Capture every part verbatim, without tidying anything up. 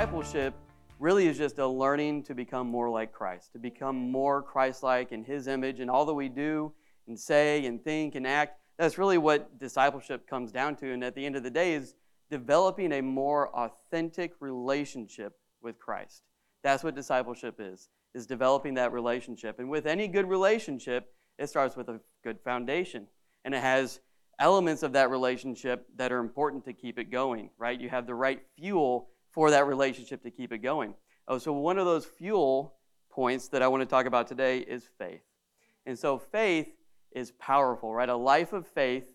discipleship really is just a learning to become more like Christ, to become more Christ-like in His image in all that we do and say and think and act. That's really what discipleship comes down to, and at the end of the day is developing a more authentic relationship with Christ. That's what discipleship is, is developing that relationship. And with any good relationship, it starts with a good foundation, and it has elements of that relationship that are important to keep it going, right? You have the right fuel for that relationship to keep it going. Oh, so one of those fuel points that I want to talk about today is faith. And so faith is powerful, right? A life of faith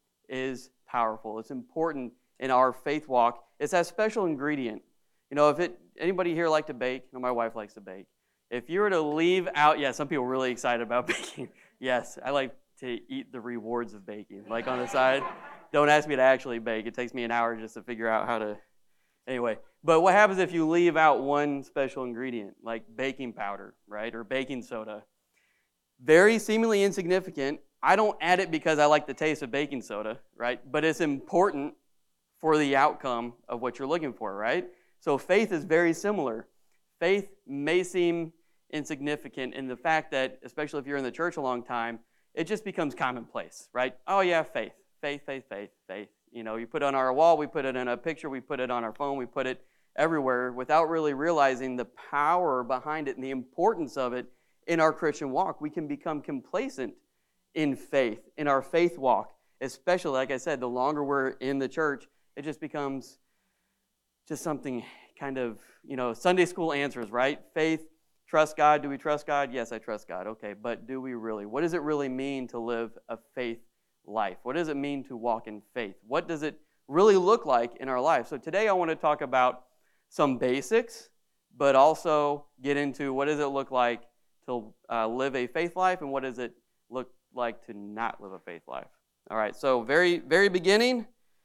is powerful. It's important in our faith walk. It's that special ingredient. You know, if it anybody here like to bake? You know, my wife likes to bake. If you were to leave out, yeah, some people are really excited about baking. Yes, I like to eat the rewards of baking, like on the side. Don't ask me to actually bake. It takes me an hour just to figure out how to, anyway. But what happens if you leave out one special ingredient, like baking powder, right, or baking soda? Very seemingly insignificant. I don't add it because I like the taste of baking soda, right, but it's important for the outcome of what you're looking for, right? So faith is very similar. Faith may seem insignificant in the fact that, especially if you're in the church a long time, it just becomes commonplace, right? Oh yeah, faith, faith, faith, faith, faith. You know, you put it on our wall, we put it in a picture, we put it on our phone, we put it everywhere without really realizing the power behind it and the importance of it in our Christian walk. We can become complacent in faith, in our faith walk, especially, like I said, the longer we're in the church, it just becomes just something kind of, you know, Sunday school answers, right? Faith, trust God. Do we trust God? Yes, I trust God. Okay, but do we really? What does it really mean to live a faith life? What does it mean to walk in faith? What does it really look like in our life? So today I want to talk about some basics, but also get into what does it look like to uh, live a faith life, and what does it look like to not live a faith life. All right, so very, very beginning,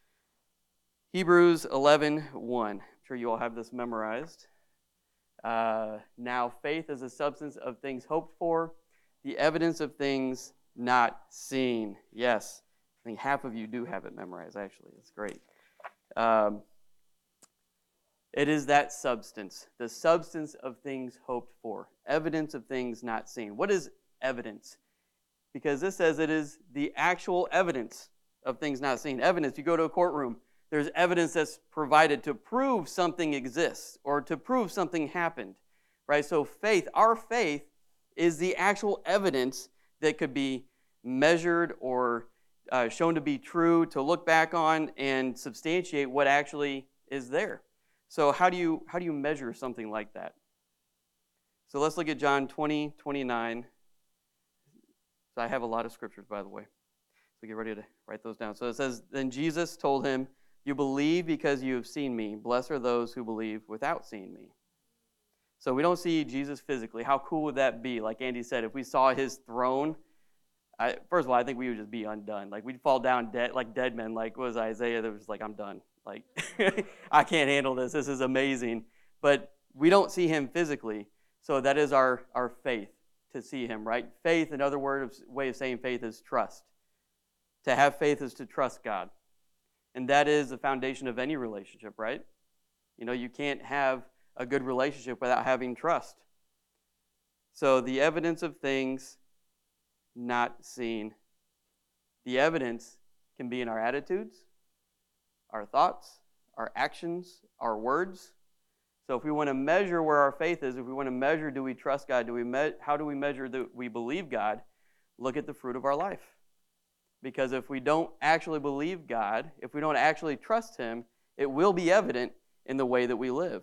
Hebrews eleven one. I'm sure you all have this memorized. Uh, now faith is the substance of things hoped for, the evidence of things not seen. Yes, I think half of you do have it memorized, actually. It's great. Um, it is that substance, the substance of things hoped for, evidence of things not seen. What is evidence? Because this says it is the actual evidence of things not seen. Evidence, you go to a courtroom, there's evidence that's provided to prove something exists or to prove something happened, right? So faith, our faith is the actual evidence that could be measured or uh, shown to be true, to look back on and substantiate what actually is there. So how do you how do you measure something like that? So let's look at John twenty, twenty-nine. So I have a lot of scriptures, by the way. So get ready to write those down. So it says, then Jesus told him, you believe because you have seen me. Blessed are those who believe without seeing me. So we don't see Jesus physically. How cool would that be? Like Andy said, if we saw his throne, I, first of all, I think we would just be undone. Like we'd fall down dead, like dead men. Like what was Isaiah that was like, I'm done. Like I can't handle this. This is amazing. But we don't see him physically. So that is our, our faith to see him, right? Faith, another word of, way of saying faith is trust. To have faith is to trust God. And that is the foundation of any relationship, right? You know, you can't have a good relationship without having trust. So the evidence of things not seen. The evidence can be in our attitudes, our thoughts, our actions, our words. So if we want to measure where our faith is, if we want to measure, do we trust God? Do we me- how do we measure that we believe God? Look at the fruit of our life. Because if we don't actually believe God, if we don't actually trust Him, it will be evident in the way that we live.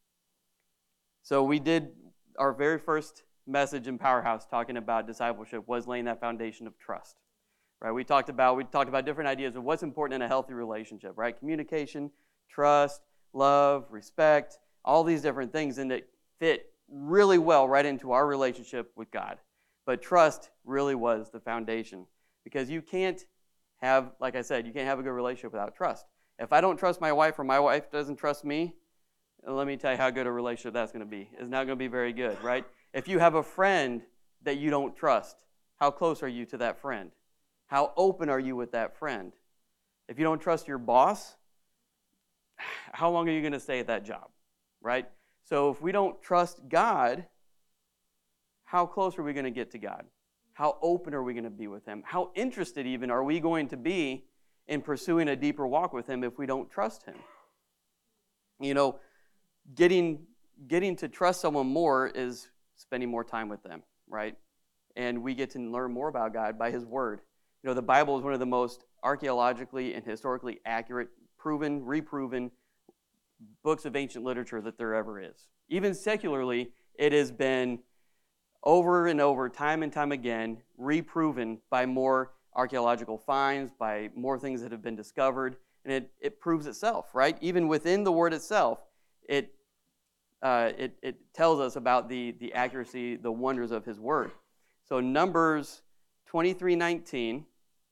So we did our very first message in Powerhouse talking about discipleship was laying that foundation of trust. Right? We talked about we talked about different ideas of what's important in a healthy relationship, right? Communication, trust, love, respect, all these different things, and that fit really well right into our relationship with God. But trust really was the foundation. Because you can't have, like I said, you can't have a good relationship without trust. If I don't trust my wife or my wife doesn't trust me, let me tell you how good a relationship that's going to be. It's not going to be very good, right? If you have a friend that you don't trust, how close are you to that friend? How open are you with that friend? If you don't trust your boss, how long are you going to stay at that job? right? So if we don't trust God, how close are we going to get to God? How open are we going to be with him? How interested even are we going to be in pursuing a deeper walk with him if we don't trust him? You know, getting getting to trust someone more is spending more time with them, right? And we get to learn more about God by his word. You know, the Bible is one of the most archaeologically and historically accurate, proven, reproven books of ancient literature that there ever is. Even secularly, it has been over and over, time and time again, reproven by more archaeological finds, by more things that have been discovered, and it, it proves itself, right? Even within the word itself, it, uh, it, it tells us about the, the accuracy, the wonders of his word. So Numbers twenty-three nineteen,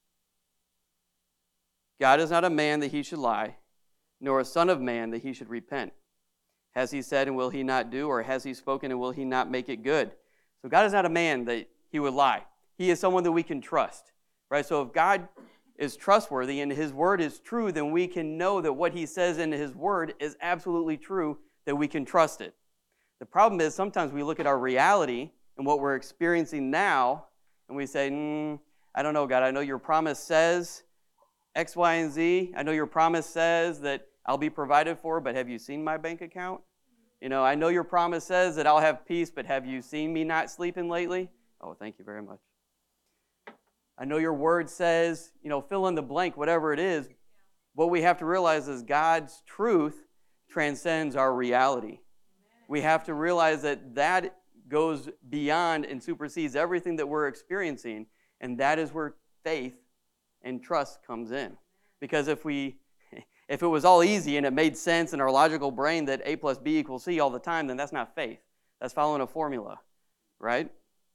God is not a man that he should lie, nor a son of man that he should repent. Has he said, and will he not do? Or has he spoken, and will he not make it good? So God is not a man that he would lie. He is someone that we can trust, right? So if God is trustworthy and his word is true, then we can know that what he says in his word is absolutely true, that we can trust it. The problem is sometimes we look at our reality and what we're experiencing now, and we say, mm, I don't know, God, I know your promise says X, Y, and Z. I know your promise says that I'll be provided for, but have you seen my bank account? You know, I know your promise says that I'll have peace, but have you seen me not sleeping lately? Oh, thank you very much. I know your word says, you know, fill in the blank, whatever it is. What we have to realize is God's truth transcends our reality. We have to realize that that goes beyond and supersedes everything that we're experiencing, and that is where faith and trust comes in. Because if we If it was all easy and it made sense in our logical brain that A plus B equals C all the time, then that's not faith. That's following a formula, right?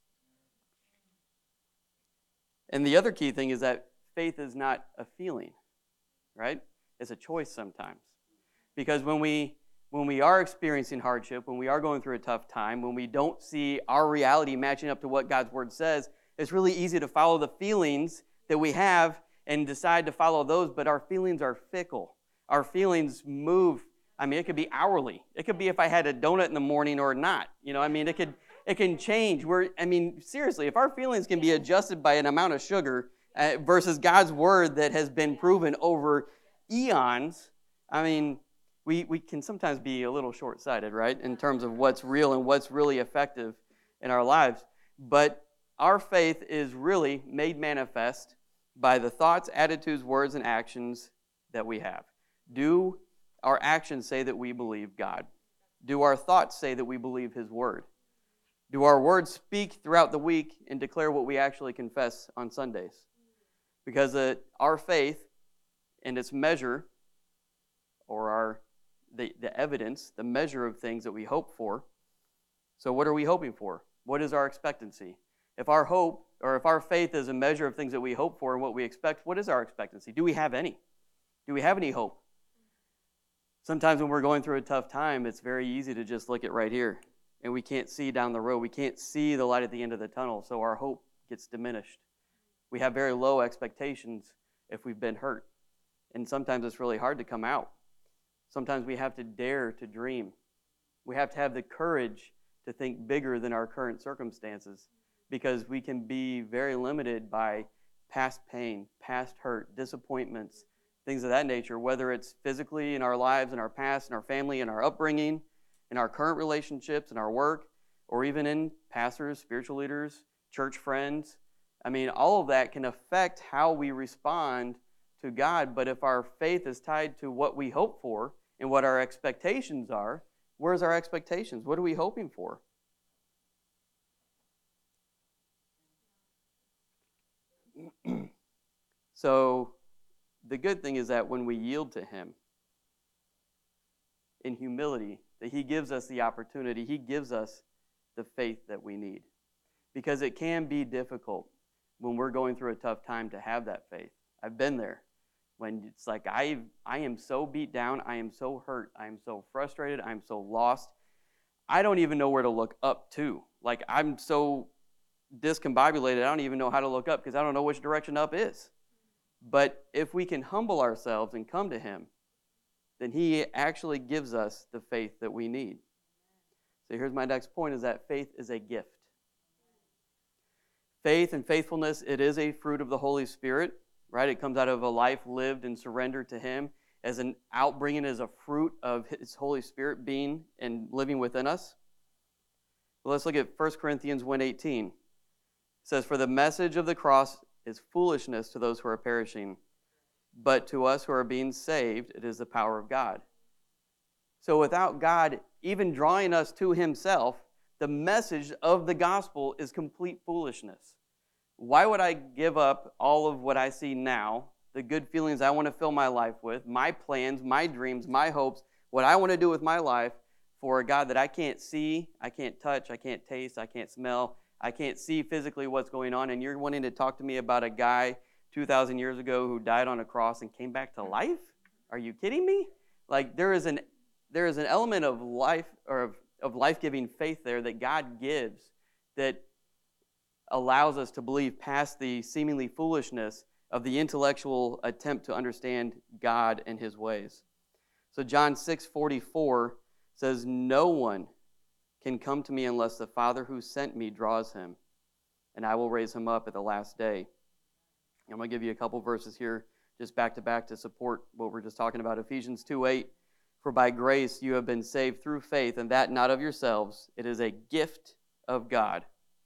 And the other key thing is that faith is not a feeling, right? It's a choice sometimes. Because when we when we are experiencing hardship, when we are going through a tough time, when we don't see our reality matching up to what God's word says, it's really easy to follow the feelings that we have and decide to follow those, but our feelings are fickle. Our feelings move. I mean, it could be hourly. It could be if I had a donut in the morning or not. You know, I mean, it could it can change. We're, I mean, seriously, if our feelings can be adjusted by an amount of sugar uh, versus God's word that has been proven over eons, I mean, we we can sometimes be a little short-sighted, right, in terms of what's real and what's really effective in our lives. But our faith is really made manifest by the thoughts, attitudes, words, and actions that we have. Do our actions say that we believe God? Do our thoughts say that we believe his word? Do our words speak throughout the week and declare what we actually confess on Sundays? Because uh, our faith and its measure, or our the, the evidence, the measure of things that we hope for. So what are we hoping for? What is our expectancy? If our hope, or if our faith is a measure of things that we hope for and what we expect, what is our expectancy? Do we have any? Do we have any hope? Sometimes when we're going through a tough time, it's very easy to just look at right here, and we can't see down the road. We can't see the light at the end of the tunnel, so our hope gets diminished. We have very low expectations if we've been hurt, and sometimes it's really hard to come out. Sometimes we have to dare to dream. We have to have the courage to think bigger than our current circumstances, because we can be very limited by past pain, past hurt, disappointments, things of that nature, whether it's physically in our lives, in our past, in our family, in our upbringing, in our current relationships, in our work, or even in pastors, spiritual leaders, church friends. I mean, all of that can affect how we respond to God, but if our faith is tied to what we hope for and what our expectations are, where's our expectations? What are we hoping for? So, the good thing is that when we yield to him in humility, that he gives us the opportunity, he gives us the faith that we need. Because it can be difficult when we're going through a tough time to have that faith. I've been there. When it's like, I I am so beat down, I am so hurt, I am so frustrated, I am so lost. I don't even know where to look up to. Like, I'm so discombobulated, I don't even know how to look up because I don't know which direction up is. But if we can humble ourselves and come to him, then he actually gives us the faith that we need. So here's my next point, is that faith is a gift. Faith and faithfulness, it is a fruit of the Holy Spirit, right? It comes out of a life lived and surrendered to him as an outbringing, as a fruit of his Holy Spirit being and living within us. Well, let's look at First Corinthians one eighteen. It says, "For the message of the cross is foolishness to those who are perishing, but to us who are being saved, it is the power of God." So without God even drawing us to himself, the message of the gospel is complete foolishness. Why would I give up all of what I see now, the good feelings I want to fill my life with, my plans, my dreams, my hopes, what I want to do with my life, for a God that I can't see, I can't touch, I can't taste, I can't smell, I can't see physically what's going on, and you're wanting to talk to me about a guy two thousand years ago who died on a cross and came back to life? Are you kidding me? Like, there is an there is an element of life, or of, of life-giving faith there that God gives that allows us to believe past the seemingly foolishness of the intellectual attempt to understand God and his ways. So John six forty-four says, "No one can come to me unless the Father who sent me draws him, and I will raise him up at the last day." I'm going to give you a couple verses here, just back to back, to support what we're just talking about. Ephesians two eight, "For by grace you have been saved through faith, and that not of yourselves. It is a gift of God."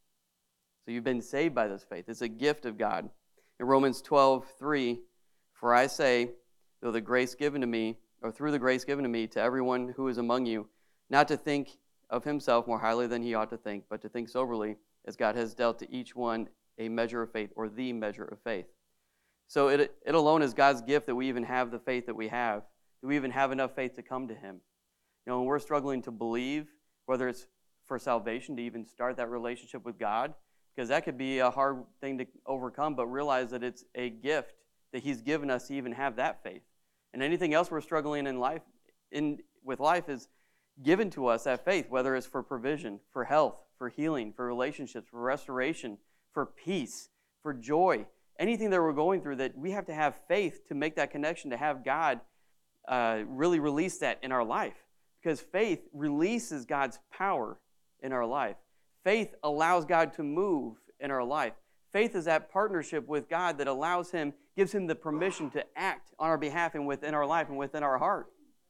So you've been saved by this faith. It's a gift of God. In Romans twelve three, "For I say, though the grace given to me, or through the grace given to me, to everyone who is among you, not to think of himself more highly than he ought to think, but to think soberly, as God has dealt to each one a measure of faith," or the measure of faith. So it, it alone is God's gift that we even have the faith that we have, that we even have enough faith to come to him. You know, when we're struggling to believe, whether it's for salvation, to even start that relationship with God, because that could be a hard thing to overcome, but realize that it's a gift that he's given us to even have that faith. And anything else we're struggling in life, in with life, is given to us, that faith, whether it's for provision, for health, for healing, for relationships, for restoration, for peace, for joy, anything that we're going through, that we have to have faith to make that connection, to have God uh, really release that in our life. Because faith releases God's power in our life. Faith allows God to move in our life. Faith is that partnership with God that allows him, gives him the permission to act on our behalf and within our life and within our heart.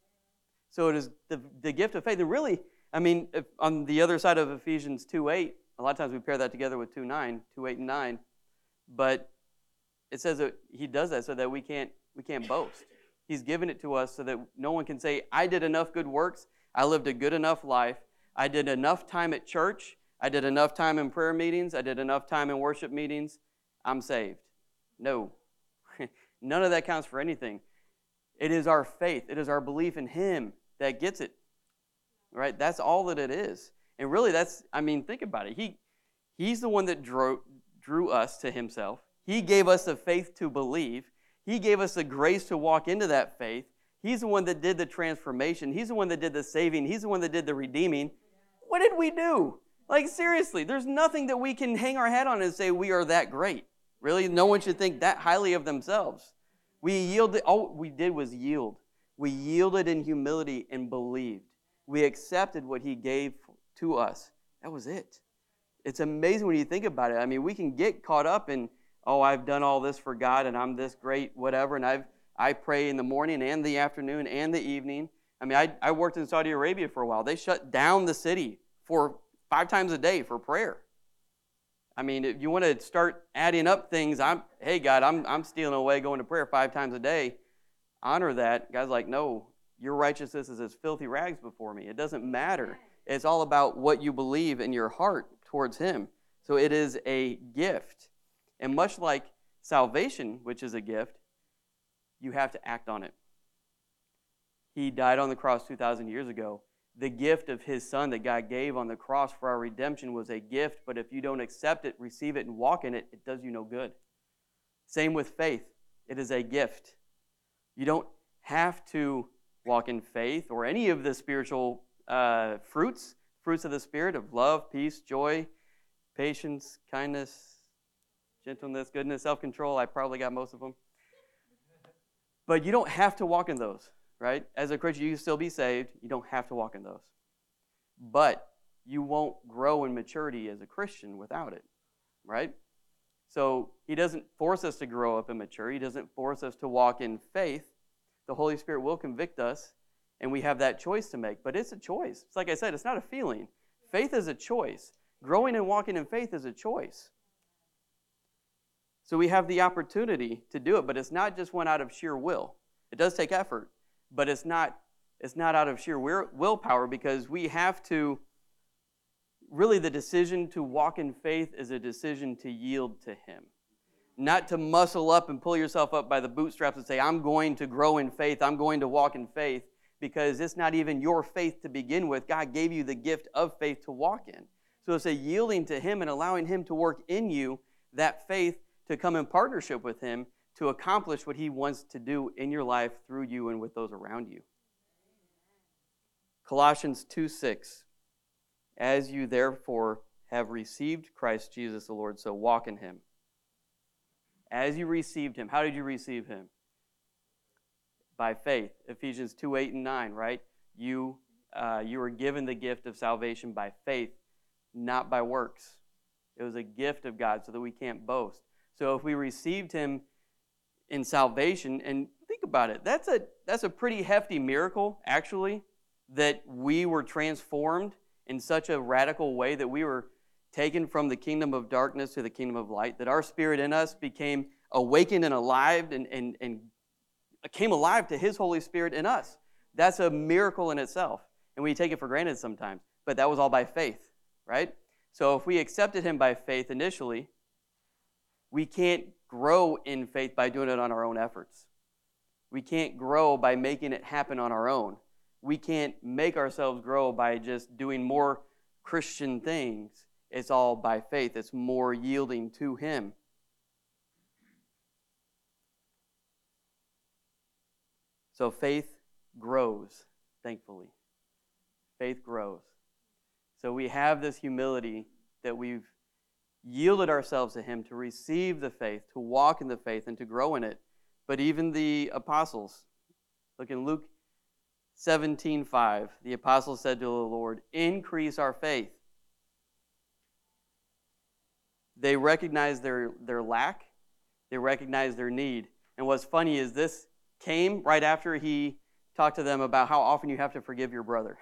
So it is the, the gift of faith. And really, I mean, if on the other side of Ephesians two eight, a lot of times we pair that together with two nine, two eight and nine, but it says that he does that so that we can't we can't boast. He's given it to us so that no one can say, "I did enough good works, I lived a good enough life, I did enough time at church, I did enough time in prayer meetings, I did enough time in worship meetings, I'm saved." No. None of that counts for anything. It is our faith, it is our belief in him that gets it. Right? That's all that it is. And really, that's, I mean, think about it. He, he's the one that drew, drew us to himself. He gave us the faith to believe. He gave us the grace to walk into that faith. He's the one that did the transformation. He's the one that did the saving. He's the one that did the redeeming. What did we do? Like, seriously, there's nothing that we can hang our head on and say we are that great. Really, no one should think that highly of themselves. We yielded, all we did was yield. We yielded in humility and believed. We accepted what he gave to us. That was it. It's amazing when you think about it. I mean, we can get caught up in, oh, I've done all this for God and I'm this great, whatever, and I've I pray in the morning and the afternoon and the evening. I mean, I, I worked in Saudi Arabia for a while. They shut down the city for five times a day for prayer. I mean, if you want to start adding up things, I'm, hey, God, I'm I'm stealing away going to prayer five times a day. Honor that. God's like, no, your righteousness is as filthy rags before me. It doesn't matter. It's all about what you believe in your heart towards him. So it is a gift. And much like salvation, which is a gift, you have to act on it. He died on the cross two thousand years ago. The gift of his son that God gave on the cross for our redemption was a gift, but if you don't accept it, receive it, and walk in it, it does you no good. Same with faith. It is a gift. You don't have to walk in faith or any of the spiritual uh, fruits, fruits of the Spirit of love, peace, joy, patience, kindness, gentleness, goodness, self-control. I probably got most of them. But you don't have to walk in those. right? As a Christian, you can still be saved. You don't have to walk in those. But you won't grow in maturity as a Christian without it, right? So he doesn't force us to grow up in maturity. He doesn't force us to walk in faith. The Holy Spirit will convict us, and we have that choice to make. But it's a choice. It's like I said, it's not a feeling. Faith is a choice. Growing and walking in faith is a choice. So we have the opportunity to do it, but it's not just one out of sheer will. It does take effort, but it's not, it's not out of sheer willpower, because we have to, really the decision to walk in faith is a decision to yield to Him. Not to muscle up and pull yourself up by the bootstraps and say, I'm going to grow in faith, I'm going to walk in faith, because it's not even your faith to begin with. God gave you the gift of faith to walk in. So it's a yielding to Him and allowing Him to work in you that faith to come in partnership with Him to accomplish what He wants to do in your life through you and with those around you. Colossians two six, as you therefore have received Christ Jesus the Lord, so walk in Him. As you received Him, how did you receive Him? By faith. Ephesians two eight and nine, right? You, uh, you were given the gift of salvation by faith, not by works. It was a gift of God so that we can't boast. So if we received Him in salvation, and think about it, that's a that's a pretty hefty miracle, actually, that we were transformed in such a radical way that we were taken from the kingdom of darkness to the kingdom of light, that our spirit in us became awakened and alive and, and, and came alive to His Holy Spirit in us. That's a miracle in itself, and we take it for granted sometimes, but that was all by faith, right? So if we accepted Him by faith initially, we can't grow in faith by doing it on our own efforts. We can't grow by making it happen on our own. We can't make ourselves grow by just doing more Christian things. It's all by faith. It's more yielding to Him. So faith grows, thankfully. Faith grows. So we have this humility that we've yielded ourselves to Him to receive the faith, to walk in the faith, and to grow in it. But even the apostles, look in Luke seventeen five, the apostles said to the Lord, increase our faith. They recognized their, their lack. They recognized their need. And what's funny is this came right after He talked to them about how often you have to forgive your brother.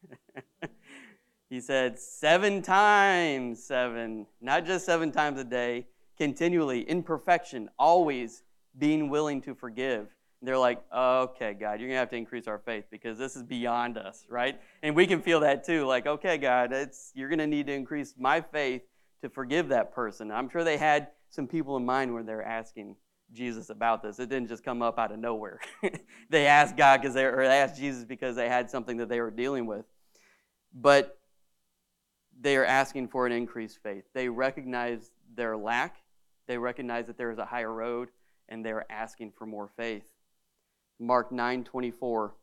He said seven times seven, not just seven times a day, continually, in perfection, always being willing to forgive. And they're like, okay, God, you're going to have to increase our faith because this is beyond us, right? And we can feel that too, like, okay, God, it's, you're going to need to increase my faith to forgive that person. I'm sure they had some people in mind when they're asking Jesus about this. It didn't just come up out of nowhere. They asked God because they, or they asked Jesus because they had something that they were dealing with. But they are asking for an increased faith. They recognize their lack. They recognize that there is a higher road, and they're asking for more faith. Mark nine twenty-four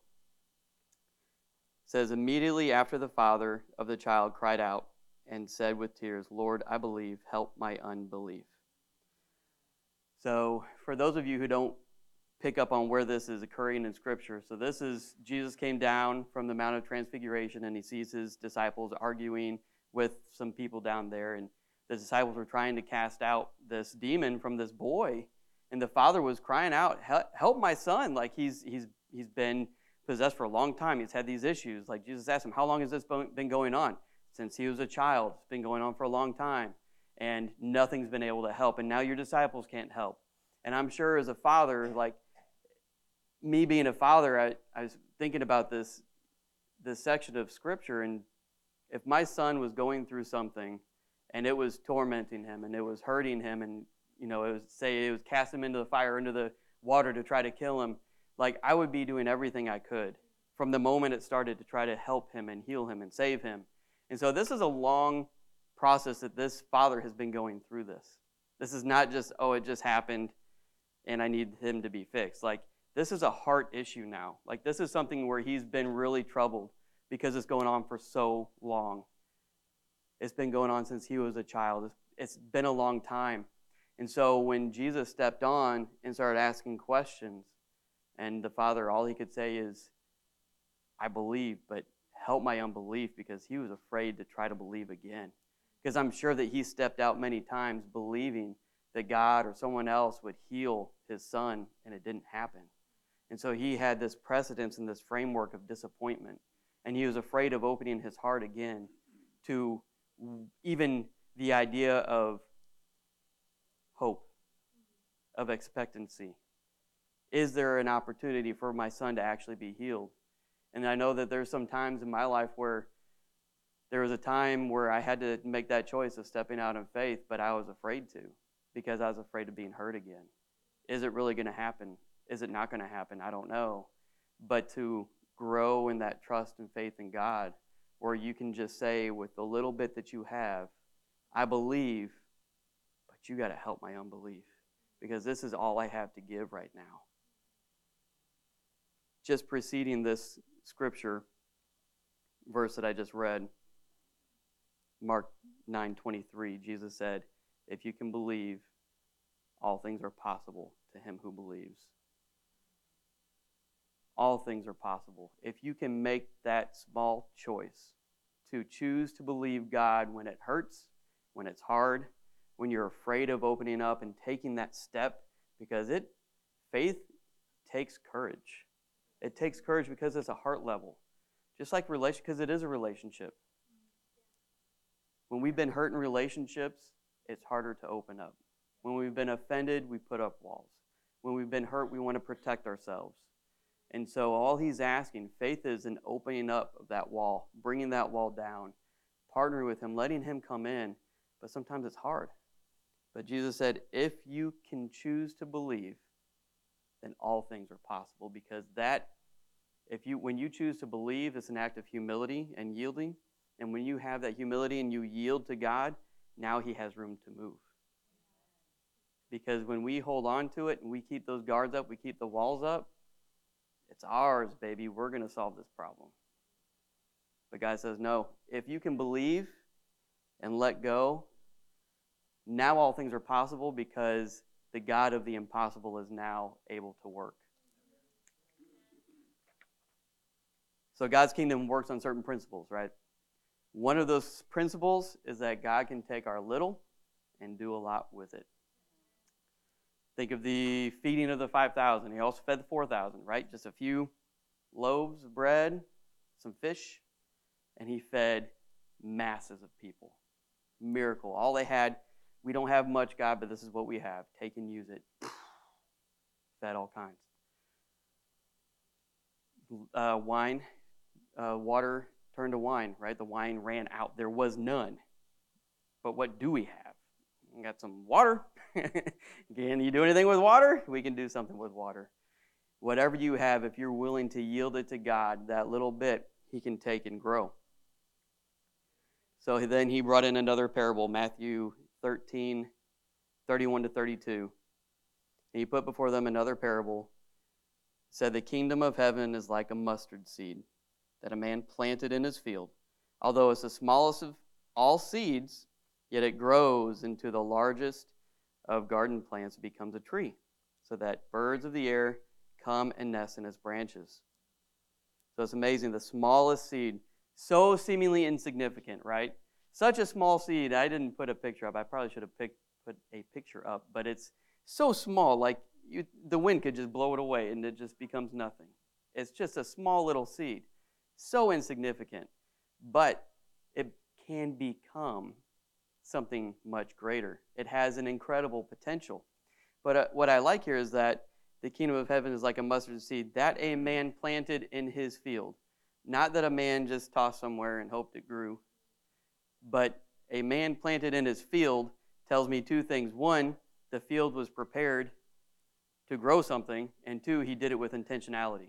says, immediately after the father of the child cried out and said with tears, Lord, I believe, help my unbelief. So for those of you who don't pick up on where this is occurring in Scripture, so this is, Jesus came down from the Mount of Transfiguration, and He sees His disciples arguing with some people down there, and the disciples were trying to cast out this demon from this boy, and the father was crying out, help my son, like he's he's he's been possessed for a long time, he's had these issues. Like Jesus asked him, how long has this been going on? Since he was a child. It's been going on for a long time, and nothing's been able to help, and now your disciples can't help. And I'm sure as a father, like me being a father, I, I was thinking about this this section of Scripture, and if my son was going through something and it was tormenting him and it was hurting him, and you know, it was say it was cast him into the fire, into the water to try to kill him, like I would be doing everything I could from the moment it started to try to help him and heal him and save him. And so this is a long process that this father has been going through this. This is not just, oh, it just happened and I need him to be fixed. Like this is a heart issue now. Like this is something where he's been really troubled because it's going on for so long. It's been going on since he was a child. It's, it's been a long time. And so when Jesus stepped on and started asking questions And the father, all he could say is, I believe, but help my unbelief, because he was afraid to try to believe again. Because I'm sure that he stepped out many times believing that God or someone else would heal his son, and it didn't happen. And so he had this precedence and this framework of disappointment. And he was afraid of opening his heart again to even the idea of hope, of expectancy. Is there an opportunity for my son to actually be healed? And I know that there's some times in my life where there was a time where I had to make that choice of stepping out in faith, but I was afraid to, because I was afraid of being hurt again. Is it really going to happen? Is it not going to happen? I don't know. But to grow in that trust and faith in God, where you can just say with the little bit that you have, I believe, but you got to help my unbelief, because this is all I have to give right now. Just preceding this scripture verse that I just read, Mark nine twenty-three, Jesus said, if you can believe, all things are possible to him who believes. All things are possible. If you can make that small choice to choose to believe God when it hurts, when it's hard, when you're afraid of opening up and taking that step, because it faith takes courage. It takes courage because it's a heart level. Just like relation, because it is a relationship. When we've been hurt in relationships, it's harder to open up. When we've been offended, we put up walls. When we've been hurt, we want to protect ourselves. And so all he's asking, faith is an opening up of that wall, bringing that wall down, partnering with him, letting him come in. But sometimes it's hard. But Jesus said, if you can choose to believe, then all things are possible. Because that, if you, when you choose to believe, it's an act of humility and yielding. And when you have that humility and you yield to God, now he has room to move. Because when we hold on to it and we keep those guards up, we keep the walls up, it's ours, baby. We're going to solve this problem. But God says, no, if you can believe and let go, now all things are possible, because the God of the impossible is now able to work. So God's kingdom works on certain principles, right? One of those principles is that God can take our little and do a lot with it. Think of the feeding of the five thousand. He also fed the four thousand, right? Just a few loaves of bread, some fish, and he fed masses of people. Miracle. All they had, we don't have much, God, but this is what we have. Take and use it. Fed all kinds. Uh, wine, uh, water turned to wine, right? The wine ran out. There was none. But what do we have? We got some water. Can you do anything with water? We can do something with water. Whatever you have, if you're willing to yield it to God, that little bit, he can take and grow. So then he brought in another parable, Matthew thirteen, thirty-one to thirty-two. And he put before them another parable. Said, the kingdom of heaven is like a mustard seed that a man planted in his field. Although it's the smallest of all seeds, yet it grows into the largest of garden plants and becomes a tree, so that birds of the air come and nest in its branches. So it's amazing. The smallest seed, so seemingly insignificant, right? Such a small seed. I didn't put a picture up. I probably should have picked, put a picture up, but it's so small, like you, the wind could just blow it away and it just becomes nothing. It's just a small little seed. So insignificant, but it can become something much greater. It has an incredible potential. But uh, what I like here is that the kingdom of heaven is like a mustard seed that a man planted in his field. Not that a man just tossed somewhere and hoped it grew, but a man planted in his field tells me two things. One, the field was prepared to grow something, and two, he did it with intentionality.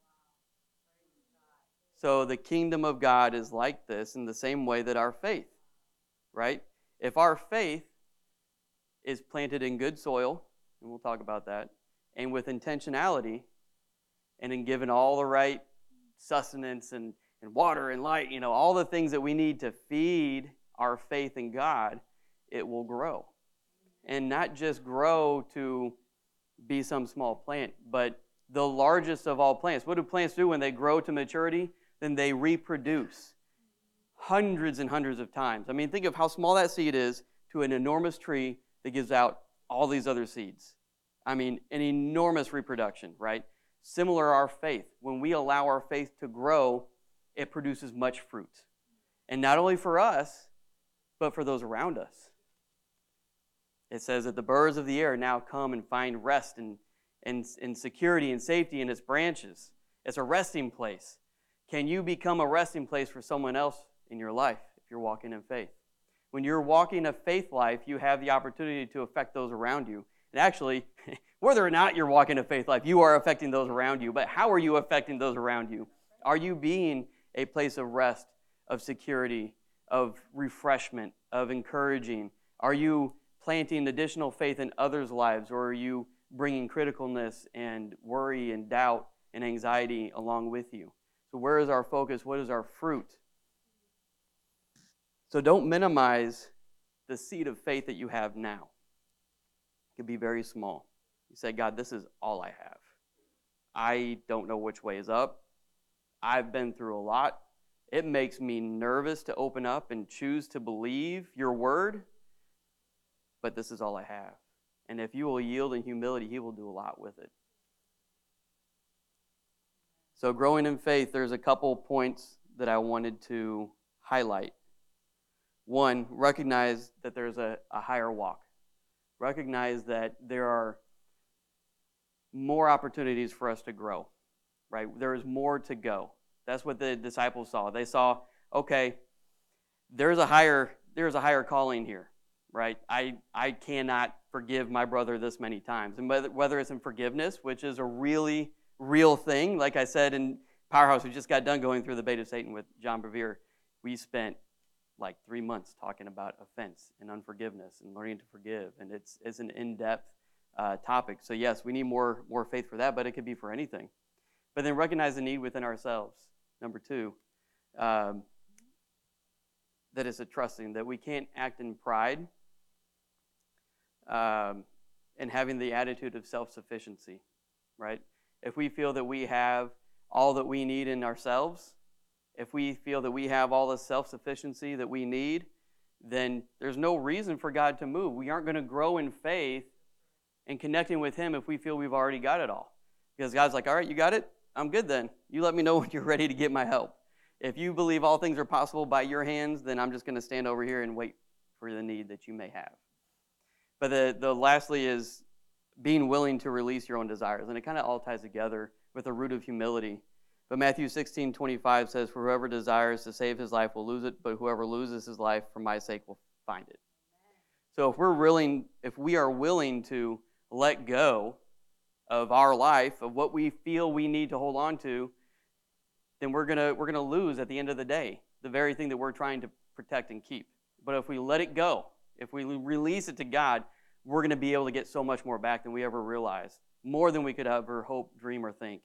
So the kingdom of God is like this in the same way that our faith, right? If our faith is planted in good soil, and we'll talk about that, and with intentionality, and in given all the right sustenance and, and water and light, you know, all the things that we need to feed our faith in God, it will grow. And not just grow to be some small plant, but the largest of all plants. What do plants do when they grow to maturity? Then they reproduce hundreds and hundreds of times. I mean, think of how small that seed is to an enormous tree that gives out all these other seeds. I mean, an enormous reproduction, right? Similar our faith. When we allow our faith to grow, it produces much fruit. And not only for us, but for those around us. It says that the birds of the air now come and find rest and, and, and security and safety in its branches. It's a resting place. Can you become a resting place for someone else in your life if you're walking in faith? When you're walking a faith life, you have the opportunity to affect those around you. And actually, whether or not you're walking a faith life, you are affecting those around you. But how are you affecting those around you? Are you being a place of rest, of security, of refreshment, of encouraging? Are you planting additional faith in others' lives, or are you bringing criticalness and worry and doubt and anxiety along with you? So where is our focus? What is our fruit? So don't minimize the seed of faith that you have now. It could be very small. You say, God, this is all I have. I don't know which way is up. I've been through a lot. It makes me nervous to open up and choose to believe your word, but this is all I have. And if you will yield in humility, he will do a lot with it. So growing in faith, there's a couple points that I wanted to highlight. One, recognize that there's a, a higher walk. Recognize that there are more opportunities for us to grow, right? There is more to go. That's what the disciples saw. They saw, okay, there's a higher, there's a higher calling here, right? I, I cannot forgive my brother this many times. And whether, whether it's in forgiveness, which is a really real thing, like I said in Powerhouse, we just got done going through the Bait of Satan with John Bevere. We spent like three months talking about offense and unforgiveness and learning to forgive. And it's it's an in-depth uh, topic. So yes, we need more, more faith for that, but it could be for anything. But then recognize the need within ourselves. Number two, um, that is a trusting, that we can't act in pride um, and having the attitude of self-sufficiency, right? If we feel that we have all that we need in ourselves, if we feel that we have all the self-sufficiency that we need, then there's no reason for God to move. We aren't going to grow in faith and connecting with him if we feel we've already got it all. Because God's like, all right, you got it? I'm good then. You let me know when you're ready to get my help. If you believe all things are possible by your hands, then I'm just going to stand over here and wait for the need that you may have. But the, the lastly is being willing to release your own desires. And it kind of all ties together with a root of humility. But Matthew sixteen twenty-five says, for whoever desires to save his life will lose it, but whoever loses his life for my sake will find it. So if we're willing, if we are willing to let go of our life, of what we feel we need to hold on to, then we're gonna we're gonna lose at the end of the day the very thing that we're trying to protect and keep. But if we let it go, if we release it to God, we're gonna be able to get so much more back than we ever realized, more than we could ever hope, dream, or think.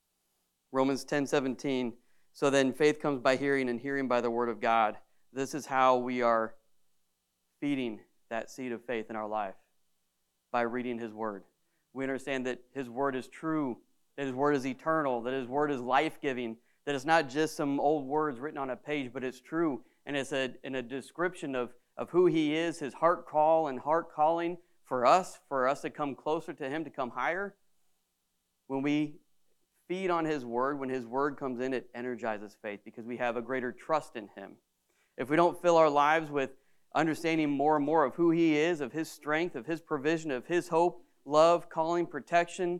Romans ten seventeen, so then faith comes by hearing, and hearing by the word of God. This is how we are feeding that seed of faith in our life, by reading his word. We understand that his word is true, that his word is eternal, that his word is life-giving, that it's not just some old words written on a page, but it's true, and it's a, in a description of, of who he is, his heart call and heart calling for us, for us to come closer to him, to come higher. When we feed on his word, when his word comes in, it energizes faith because we have a greater trust in him. If we don't fill our lives with understanding more and more of who he is, of his strength, of his provision, of his hope, love, calling, protection,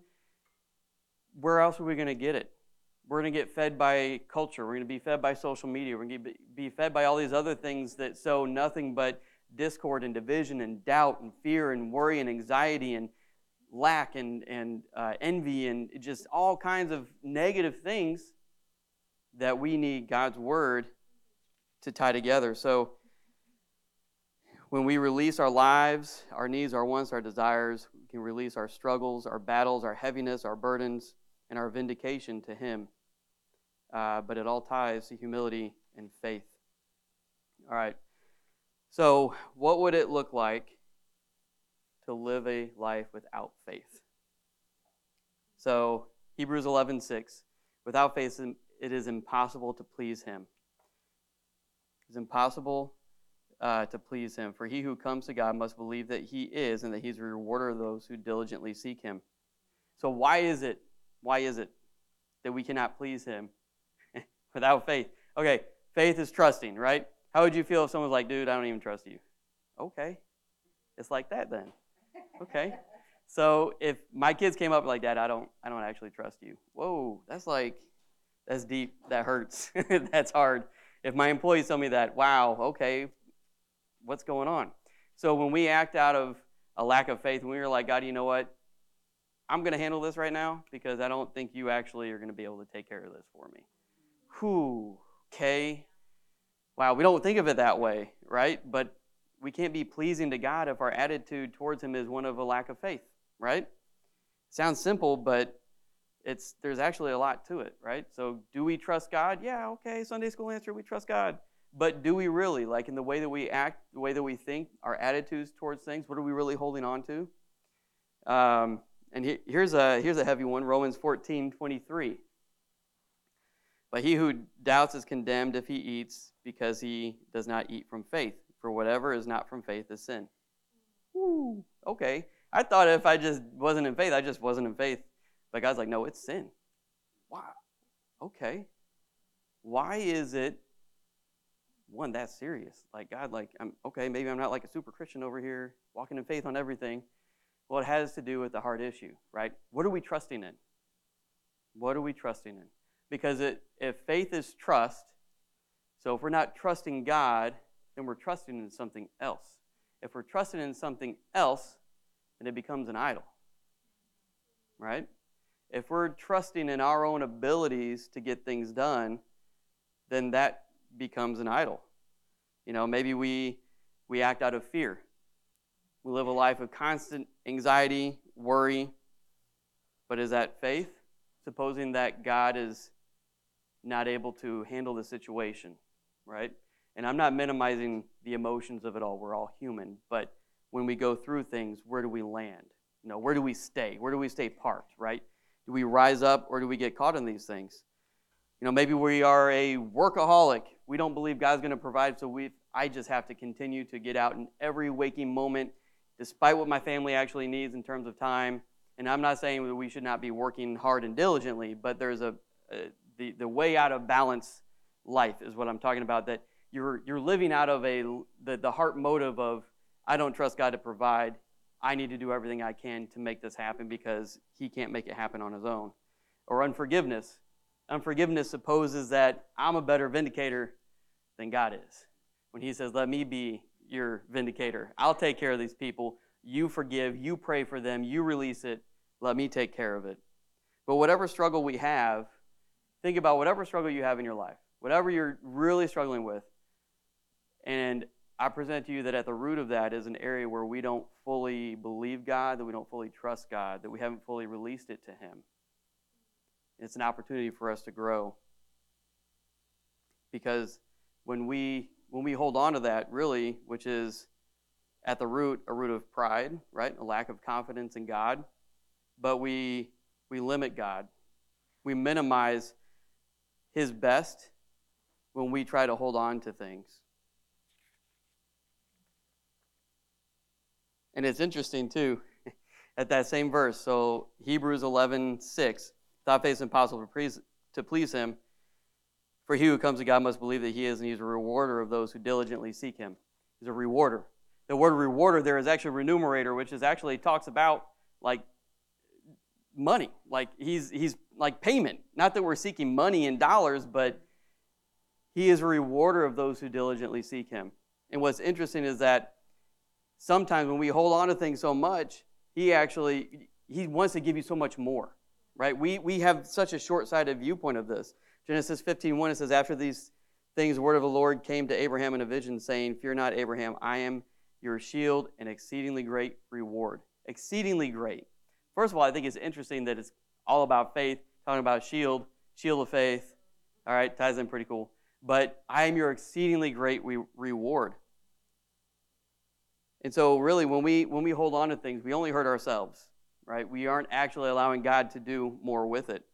where else are we going to get it? We're going to get fed by culture. We're going to be fed by social media. We're going to be fed by all these other things that sow nothing but discord and division and doubt and fear and worry and anxiety and lack and, and uh, envy and just all kinds of negative things that we need God's word to tie together. So when we release our lives, our needs, our wants, our desires, we can release our struggles, our battles, our heaviness, our burdens, and our vindication to him. Uh, but it all ties to humility and faith. All right. So what would it look like to live a life without faith? So Hebrews eleven six. Without faith, it is impossible to please him. It's impossible uh, to please him. For he who comes to God must believe that he is, and that he's a rewarder of those who diligently seek him. So why is it, why is it that we cannot please him without faith? Okay, faith is trusting, right? How would you feel if someone was like, dude, I don't even trust you? Okay, it's like that then. Okay. So if my kids came up like, Dad, I don't, I don't actually trust you. Whoa, that's like, that's deep. That hurts. That's hard. If my employees tell me that, wow, okay, what's going on? So when we act out of a lack of faith, when we're like, God, you know what? I'm going to handle this right now because I don't think you actually are going to be able to take care of this for me. Whew, okay. Wow, we don't think of it that way, right? But we can't be pleasing to God if our attitude towards him is one of a lack of faith, right? Sounds simple, but it's there's actually a lot to it, right? So do we trust God? Yeah, okay, Sunday school answer, we trust God. But do we really? Like in the way that we act, the way that we think, our attitudes towards things, what are we really holding on to? Um, and he, here's a here's a heavy one, Romans fourteen twenty-three. But he who doubts is condemned if he eats, because he does not eat from faith. For whatever is not from faith is sin. Woo, okay. I thought if I just wasn't in faith, I just wasn't in faith. But God's like, no, it's sin. Wow. Okay. Why is it, one, that serious? Like, God, like, I'm okay, maybe I'm not like a super Christian over here, walking in faith on everything. Well, it has to do with the heart issue, right? What are we trusting in? What are we trusting in? Because it, if faith is trust, so if we're not trusting God, then we're trusting in something else. If we're trusting in something else, then it becomes an idol, right? If we're trusting in our own abilities to get things done, then that becomes an idol. You know, maybe we we act out of fear. We live a life of constant anxiety, worry. But is that faith? Supposing that God is not able to handle the situation, right? And I'm not minimizing the emotions of it all. We're all human. But when we go through things, where do we land? You know, where do we stay? Where do we stay parked, right? Do we rise up or do we get caught in these things? You know, maybe we are a workaholic. We don't believe God's going to provide, so we I just have to continue to get out in every waking moment, despite what my family actually needs in terms of time. And I'm not saying that we should not be working hard and diligently, but there's a, a the, the way out of balance life is what I'm talking about, that you're you're living out of a the, the heart motive of, I don't trust God to provide. I need to do everything I can to make this happen because he can't make it happen on his own. Or unforgiveness. Unforgiveness supposes that I'm a better vindicator than God is. When he says, let me be your vindicator. I'll take care of these people. You forgive. You pray for them. You release it. Let me take care of it. But whatever struggle we have, think about whatever struggle you have in your life. Whatever you're really struggling with. And I present to you that at the root of that is an area where we don't fully believe God, that we don't fully trust God, that we haven't fully released it to him. It's an opportunity for us to grow. Because when we when we hold on to that, really, which is at the root, a root of pride, right? A lack of confidence in God, but we we limit God. We minimize his best when we try to hold on to things. And it's interesting, too, at that same verse. So Hebrews eleven six, without faith it's impossible to please, to please him. For he who comes to God must believe that he is, and he's a rewarder of those who diligently seek him. He's a rewarder. The word rewarder there is actually remunerator, which is actually talks about like money. Like he's he's like payment. Not that we're seeking money in dollars, but he is a rewarder of those who diligently seek him. And what's interesting is that sometimes when we hold on to things so much, he actually, he wants to give you so much more, right? We we have such a short-sighted viewpoint of this. Genesis fifteen one, it says, after these things, the word of the Lord came to Abraham in a vision, saying, fear not, Abraham, I am your shield and exceedingly great reward. Exceedingly great. First of all, I think it's interesting that it's all about faith, talking about shield, shield of faith. All right, ties in pretty cool. But I am your exceedingly great re- reward. And so really, when we when we hold on to things, we only hurt ourselves, right? We aren't actually allowing God to do more with it.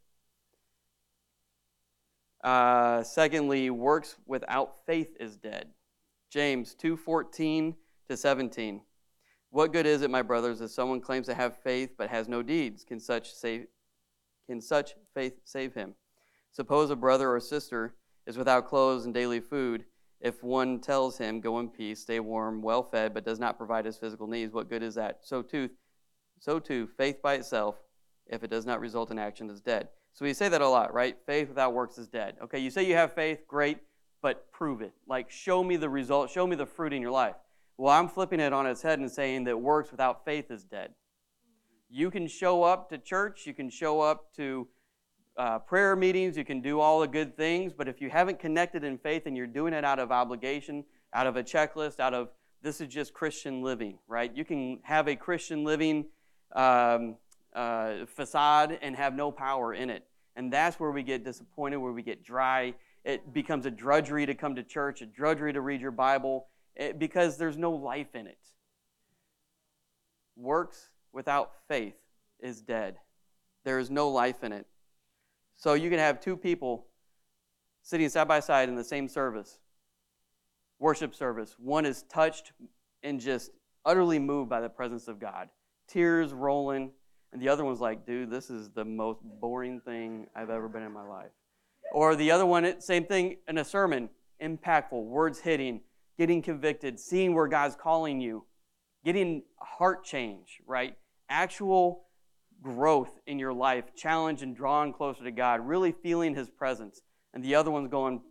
Uh, secondly, works without faith is dead. James two fourteen to seventeen. What good is it, my brothers, if someone claims to have faith but has no deeds? Can such save, can such faith save him? Suppose a brother or sister is without clothes and daily food. If one tells him, go in peace, stay warm, well fed, but does not provide his physical needs, what good is that? So too, so too, faith by itself, if it does not result in action, is dead. So we say that a lot, right? Faith without works is dead. Okay, you say you have faith, great, but prove it. Like, show me the result, show me the fruit in your life. Well, I'm flipping it on its head and saying that works without faith is dead. You can show up to church, you can show up to uh, prayer meetings, you can do all the good things, but if you haven't connected in faith and you're doing it out of obligation, out of a checklist, out of this is just Christian living, right? You can have a Christian living um, uh, facade and have no power in it. And that's where we get disappointed, where we get dry. It becomes a drudgery to come to church, a drudgery to read your Bible, it, because there's no life in it. Works without faith is dead. There is no life in it. So you can have two people sitting side by side in the same service, worship service. One is touched and just utterly moved by the presence of God, tears rolling, and the other one's like, dude, this is the most boring thing I've ever been in my life. Or the other one, same thing in a sermon, impactful, words hitting, getting convicted, seeing where God's calling you, getting heart change, right? Actual growth in your life, challenge and drawing closer to God, really feeling His presence. And the other one's going,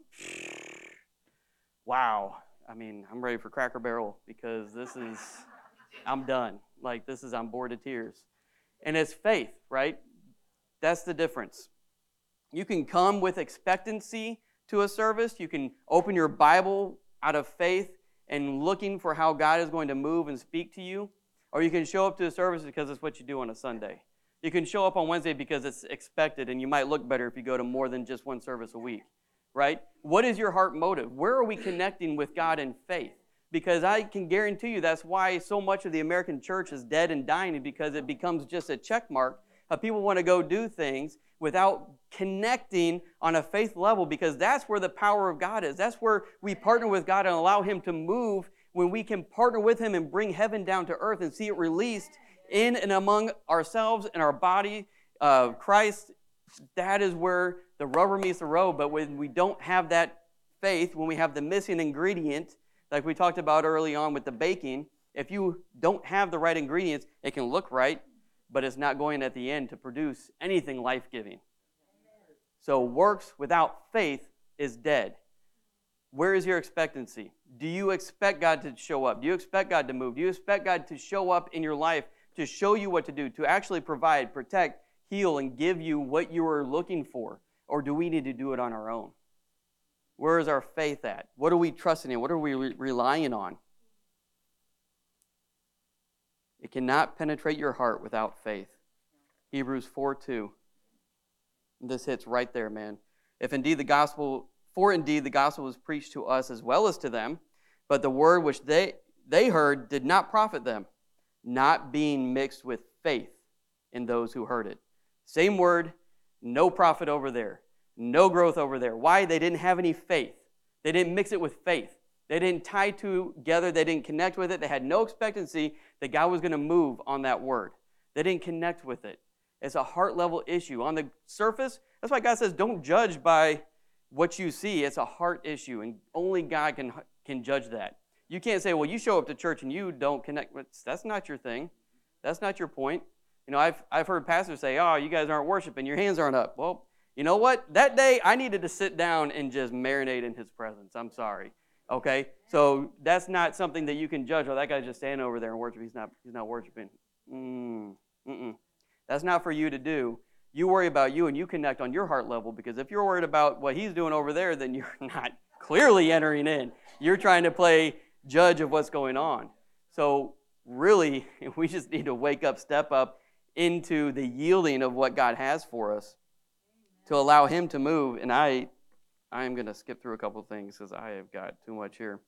wow, I mean, I'm ready for Cracker Barrel because this is, I'm done. Like, this is, I'm bored to tears. And it's faith, right? That's the difference. You can come with expectancy to a service. You can open your Bible out of faith and looking for how God is going to move and speak to you. Or you can show up to a service because it's what you do on a Sunday. You can show up on Wednesday because it's expected, and you might look better if you go to more than just one service a week, right? What is your heart motive? Where are we connecting with God in faith? Because I can guarantee you that's why so much of the American church is dead and dying, because it becomes just a check mark. People want to go do things without connecting on a faith level, because that's where the power of God is. That's where we partner with God and allow Him to move, when we can partner with Him and bring heaven down to earth and see it released in and among ourselves and our body, uh, Christ. That is where the rubber meets the road. But when we don't have that faith, when we have the missing ingredient, like we talked about early on with the baking, if you don't have the right ingredients, it can look right, but it's not going at the end to produce anything life-giving. So works without faith is dead. Where is your expectancy? Do you expect God to show up? Do you expect God to move? Do you expect God to show up in your life, to show you what to do, to actually provide, protect, heal, and give you what you are looking for? Or do we need to do it on our own? Where is our faith at? What are we trusting in? What are we re- relying on? It cannot penetrate your heart without faith. Hebrews four two. This hits right there, man. If indeed the gospel, for indeed the gospel was preached to us as well as to them, but the word which they, they heard did not profit them, not being mixed with faith in those who heard it. Same word, no profit over there. No growth over there. Why? They didn't have any faith. They didn't mix it with faith. They didn't tie together. They didn't connect with it. They had no expectancy that God was going to move on that word. They didn't connect with it. It's a heart level issue. On the surface, that's why God says don't judge by what you see. It's a heart issue, and only God can, can judge that. You can't say, well, you show up to church and you don't connect with, that's not your thing. That's not your point. You know, I've, I've heard pastors say, oh, you guys aren't worshiping, your hands aren't up. Well, you know what? That day, I needed to sit down and just marinate in His presence. I'm sorry. Okay? So that's not something that you can judge. Oh, that guy's just standing over there and worship. He's not, he's not worshiping. Mm, mm-mm. That's not for you to do. You worry about you and you connect on your heart level, because if you're worried about what he's doing over there, then you're not clearly entering in. You're trying to play judge of what's going on. So really, we just need to wake up, step up into the yielding of what God has for us, to allow Him to move. And I I am going to skip through a couple things because I have got too much here.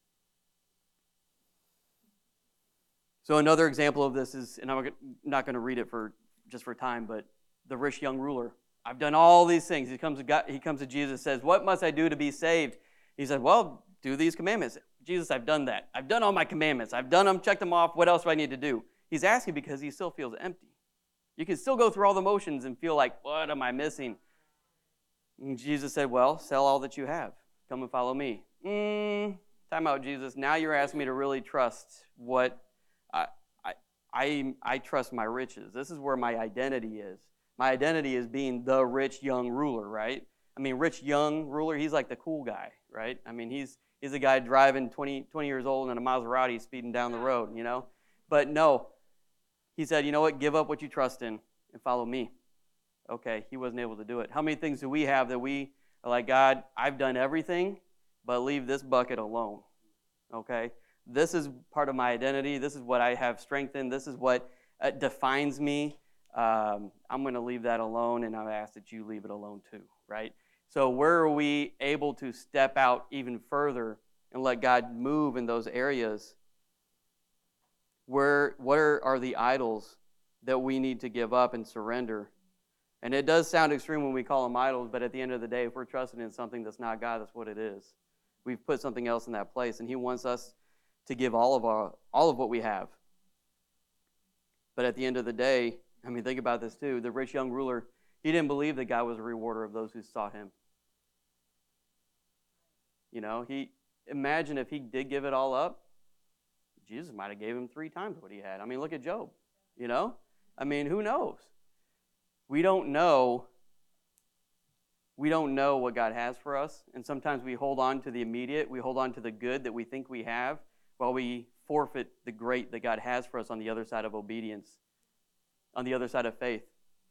So another example of this is, and I'm not going to read it for just for time, but the rich young ruler I've done all these things. He comes to God, he comes to Jesus and says, what must I do to be saved? He said, well, do these commandments. Jesus, I've done that. I've done all my commandments. I've done them, checked them off. What else do I need to do? He's asking because he still feels empty. You can still go through all the motions and feel like, what am I missing? And Jesus said, well, sell all that you have. Come and follow me. Mm, time out, Jesus. Now you're asking me to really trust what I, I, I, I trust my riches. This is where my identity is. My identity is being the rich young ruler, right? I mean, rich young ruler, he's like the cool guy, right? I mean, he's he's a guy driving twenty, twenty years old in a Maserati speeding down the road, you know? But no, he said, you know what? Give up what you trust in and follow me. Okay, he wasn't able to do it. How many things do we have that we are like, God, I've done everything, but leave this bucket alone, okay? This is part of my identity. This is what I have strength in. This is what uh, defines me. Um, I'm going to leave that alone, and I ask that you leave it alone too, right? So where are we able to step out even further and let God move in those areas? Where, what are, are the idols that we need to give up and surrender? And it does sound extreme when we call them idols, but at the end of the day, if we're trusting in something that's not God, that's what it is. We've put something else in that place, and he wants us to give all of our, all of what we have. But at the end of the day, I mean, think about this too. The rich young ruler, he didn't believe that God was a rewarder of those who sought him. You know, he imagine if he did give it all up, Jesus might have gave him three times what he had. I mean, look at Job, you know? I mean, who knows? We don't know. We don't know what God has for us, and sometimes we hold on to the immediate. We hold on to the good that we think we have while we forfeit the great that God has for us on the other side of obedience, on the other side of faith.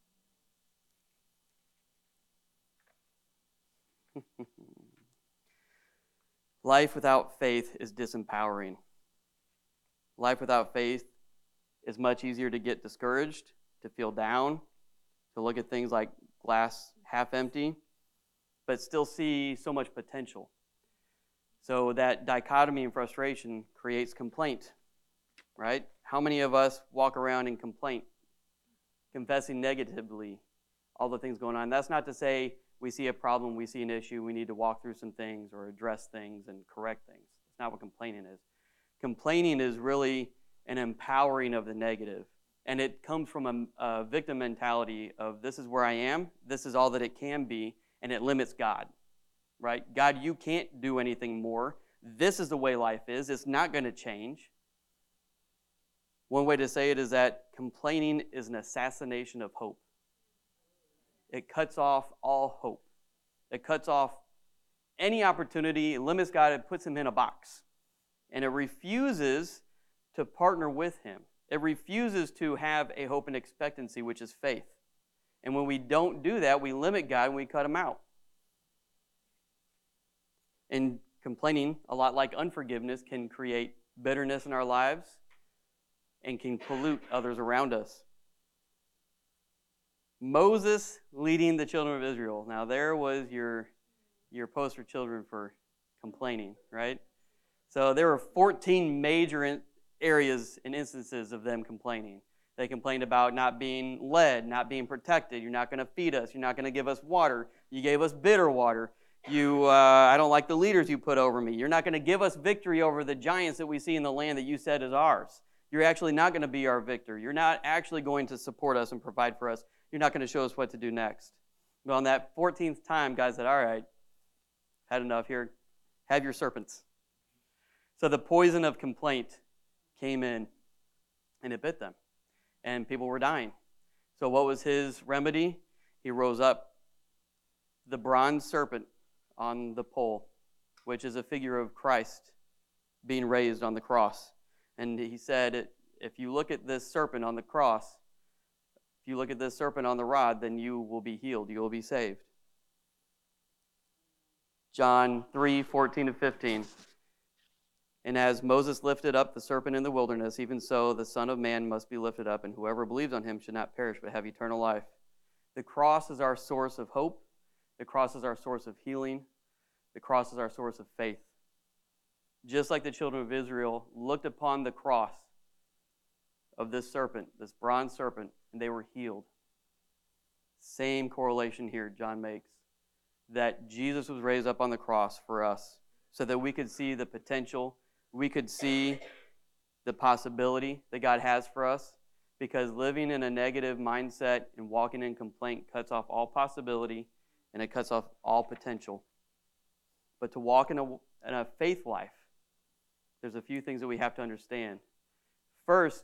Life without faith is disempowering. Life without faith is much easier to get discouraged, to feel down, to look at things like glass half empty, but still see so much potential. So that dichotomy and frustration creates complaint, right? How many of us walk around in complaint, confessing negatively all the things going on? That's not to say we see a problem, we see an issue, we need to walk through some things or address things and correct things. That's not what complaining is. Complaining is really an empowering of the negative. And it comes from a, a victim mentality of this is where I am, this is all that it can be, and it limits God, right? God, you can't do anything more. This is the way life is. It's not going to change. One way to say it is that complaining is an assassination of hope. It cuts off all hope. It cuts off any opportunity. It limits God. It puts him in a box. And it refuses to partner with him. It refuses to have a hope and expectancy, which is faith. And when we don't do that, we limit God and we cut him out. And complaining, a lot like unforgiveness, can create bitterness in our lives and can pollute others around us. Moses leading the children of Israel. Now there was your, your poster children for complaining, right? So there were fourteen major in, areas and instances of them complaining. They complained about not being led, not being protected. You're not going to feed us. You're not going to give us water. You gave us bitter water. You, uh, I don't like the leaders you put over me. You're not going to give us victory over the giants that we see in the land that you said is ours. You're actually not going to be our victor. You're not actually going to support us and provide for us. You're not going to show us what to do next. But on that fourteenth time, God said, all right, had enough here. Have your serpents. So the poison of complaint came in, and it bit them. And people were dying. So what was his remedy? He rose up the bronze serpent on the pole, which is a figure of Christ being raised on the cross. And he said, if you look at this serpent on the cross, if you look at this serpent on the rod, then you will be healed. You will be saved. John three, fourteen to fifteen. And as Moses lifted up the serpent in the wilderness, even so the Son of Man must be lifted up, and whoever believes on him should not perish but have eternal life. The cross is our source of hope. The cross is our source of healing. The cross is our source of faith. Just like the children of Israel looked upon the cross of this serpent, this bronze serpent, and they were healed. Same correlation here John makes, that Jesus was raised up on the cross for us so that we could see the potential, we could see the possibility that God has for us, because living in a negative mindset and walking in complaint cuts off all possibility and it cuts off all potential. But to walk in a, in a faith life, there's a few things that we have to understand. First,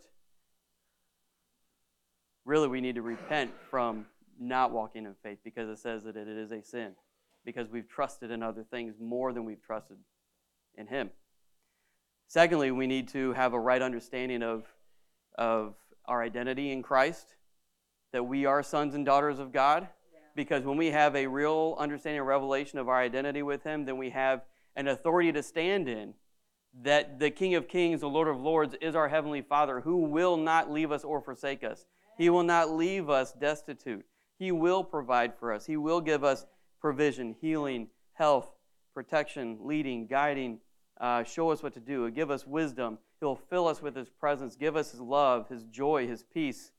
really we need to repent from not walking in faith, because it says that it is a sin, because we've trusted in other things more than we've trusted in Him. Secondly, we need to have a right understanding of, of our identity in Christ, that we are sons and daughters of God, because when we have a real understanding and revelation of our identity with Him, then we have an authority to stand in, that the King of Kings, the Lord of Lords, is our Heavenly Father, who will not leave us or forsake us. He will not leave us destitute. He will provide for us. He will give us provision, healing, health, protection, leading, guiding, uh, show us what to do, give us wisdom. He'll fill us with His presence, give us His love, His joy, His peace.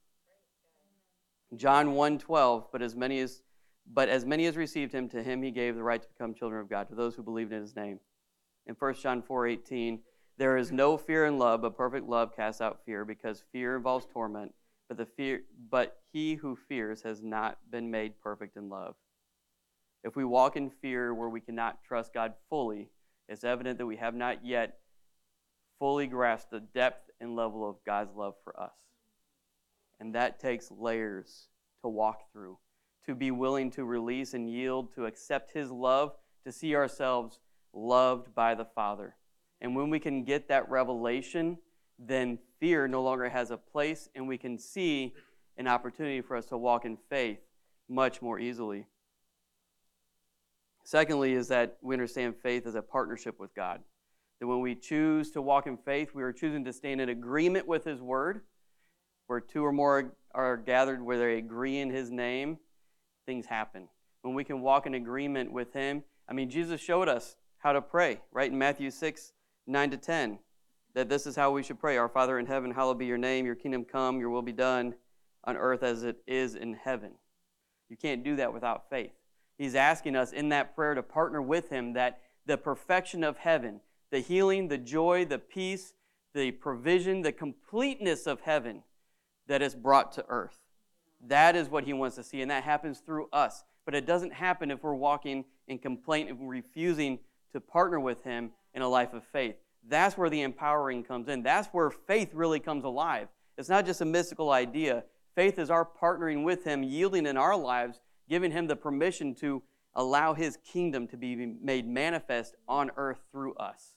John one twelve, but as many as but as many as received Him, to Him He gave the right to become children of God, to those who believed in His name. In First John four eighteen, there is no fear in love, but perfect love casts out fear, because fear involves torment. But the fear, but he who fears has not been made perfect in love. If we walk in fear where we cannot trust God fully, it's evident that we have not yet fully grasped the depth and level of God's love for us. And that takes layers to walk through, to be willing to release and yield, to accept His love, to see ourselves loved by the Father. And when we can get that revelation, then fear no longer has a place, and we can see an opportunity for us to walk in faith much more easily. Secondly, is that we understand faith as a partnership with God. That when we choose to walk in faith, we are choosing to stand in agreement with His Word. Where two or more are gathered, where they agree in His name, things happen. When we can walk in agreement with Him, I mean, Jesus showed us how to pray, right? In Matthew six, nine to ten. That this is how we should pray. Our Father in heaven, hallowed be your name. Your kingdom come, your will be done on earth as it is in heaven. You can't do that without faith. He's asking us in that prayer to partner with Him, that the perfection of heaven, the healing, the joy, the peace, the provision, the completeness of heaven that is brought to earth. That is what He wants to see, and that happens through us. But it doesn't happen if we're walking in complaint and refusing to partner with Him in a life of faith. That's where the empowering comes in. That's where faith really comes alive. It's not just a mystical idea. Faith is our partnering with Him, yielding in our lives, giving Him the permission to allow His kingdom to be made manifest on earth through us.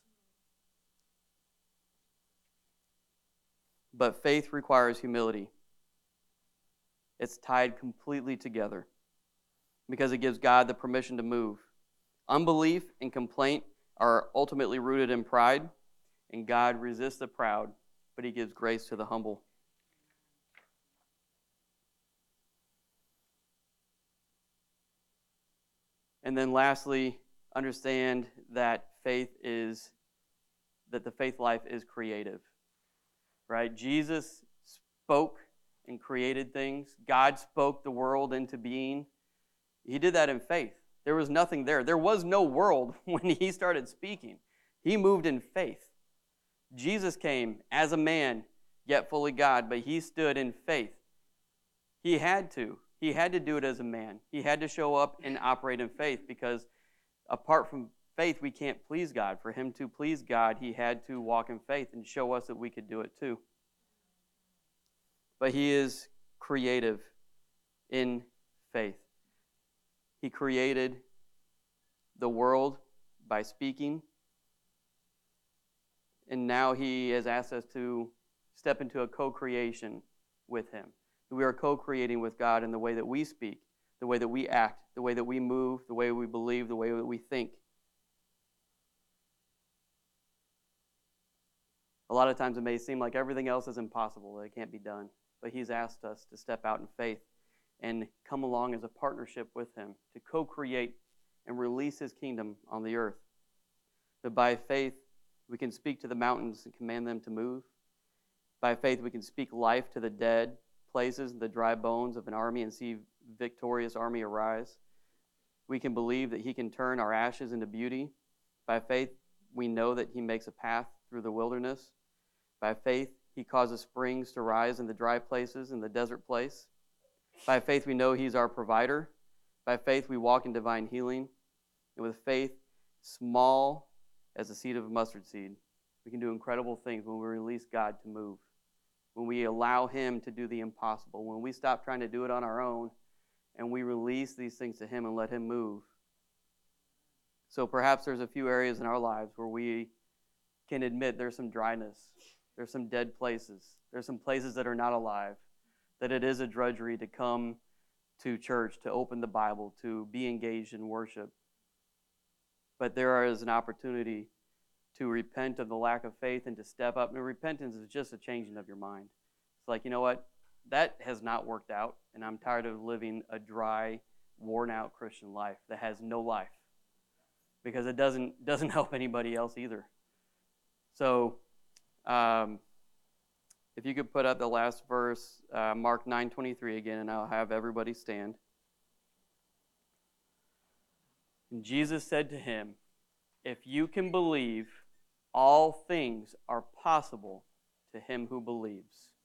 But faith requires humility. It's tied completely together because it gives God the permission to move. Unbelief and complaint are ultimately rooted in pride, and God resists the proud, but He gives grace to the humble. And then lastly, understand that faith is, that the faith life is creative. Right? Jesus spoke and created things. God spoke the world into being. He did that in faith. There was nothing there. There was no world when He started speaking. He moved in faith. Jesus came as a man, yet fully God, but He stood in faith. He had to. He had to do it as a man. He had to show up and operate in faith, because apart from faith, we can't please God. For Him to please God, He had to walk in faith and show us that we could do it too. But He is creative in faith. He created the world by speaking, and now He has asked us to step into a co-creation with Him. We are co-creating with God in the way that we speak, the way that we act, the way that we move, the way we believe, the way that we think. A lot of times it may seem like everything else is impossible, that it can't be done. But He's asked us to step out in faith and come along as a partnership with Him, to co-create and release His kingdom on the earth. That by faith, we can speak to the mountains and command them to move. By faith, we can speak life to the dead places, the dry bones of an army, and see victorious army arise. We can believe that he can turn our ashes into beauty. By faith, we know that he makes a path through the wilderness. By faith, he causes springs to rise in the dry places, in the desert place. By faith, we know he's our provider. By faith, we walk in divine healing. And with faith, small as the seed of a mustard seed, we can do incredible things when we release God to move, when we allow him to do the impossible, when we stop trying to do it on our own and we release these things to him and let him move. So perhaps there's a few areas in our lives where we can admit there's some dryness, there's some dead places, there's some places that are not alive, that it is a drudgery to come to church, to open the Bible, to be engaged in worship. But there is an opportunity to repent of the lack of faith and to step up. And repentance is just a changing of your mind. It's like, you know what? That has not worked out, and I'm tired of living a dry, worn-out Christian life that has no life, because it doesn't doesn't help anybody else either. So, um, if you could put up the last verse, uh, Mark nine twenty-three again, and I'll have everybody stand. And Jesus said to him, "If you can believe, all things are possible to him who believes."